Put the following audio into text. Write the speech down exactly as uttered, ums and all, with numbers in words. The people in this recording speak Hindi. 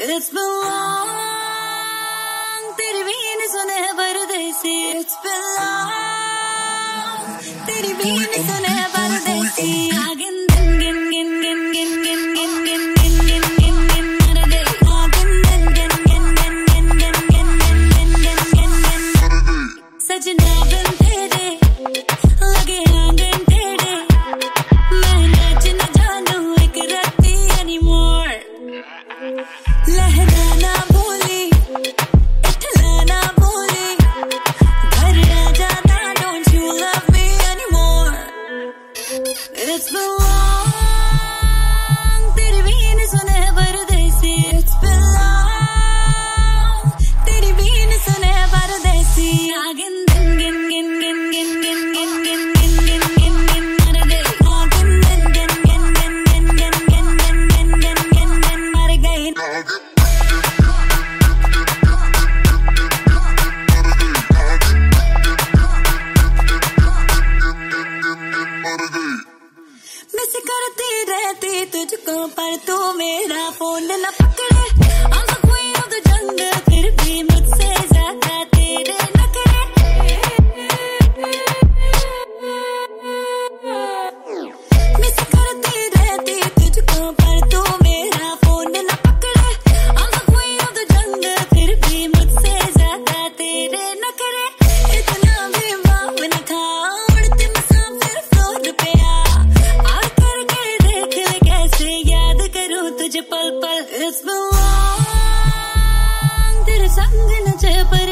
It's been long, तेरी बीन सुने परदेसी. It's been long, तेरी बीन सुने परदेसी. Agin gin gin gin gin gin gin gin gin gin gin gin gin मर गई. Agin gin gin gin gin gin gin gin gin gin gin gin gin. सजना बिन तेरे लगे आंगन टेढ़े. मैं नाच न जानू एक राती anymore. लहराना भूली इठलाना भूली. घर आ जाना don't you love me anymore. It's been long, तेरी बीन सुने परदेसी. It's been long, तेरी बीन सुने परदेसी. Agin gin gin gin gin gin gin gin gin gin gin gin gin मर गई. Agin gin gin gin gin gin gin gin gin gin gin gin gin मर गई. मिस करती रहती तुझको पर तू मेरा फोन न पकड़े. I'm the queen of the jungle फिर भी मुझसे ज्यादा तेरे नखरे. मिस करती रहती तुझको पर तू मेरा फोन न पकड़े. I'm the queen of the jungle फिर भी मुझसे ज्यादा तेरे नखरे. इतना भी बाप न खाओ उड़ती मुसाफिर फ्लोर पे आ. और करके देख ले कैसे याद करूं तुझे पल पल. It's been long, तेरे संग नचे पर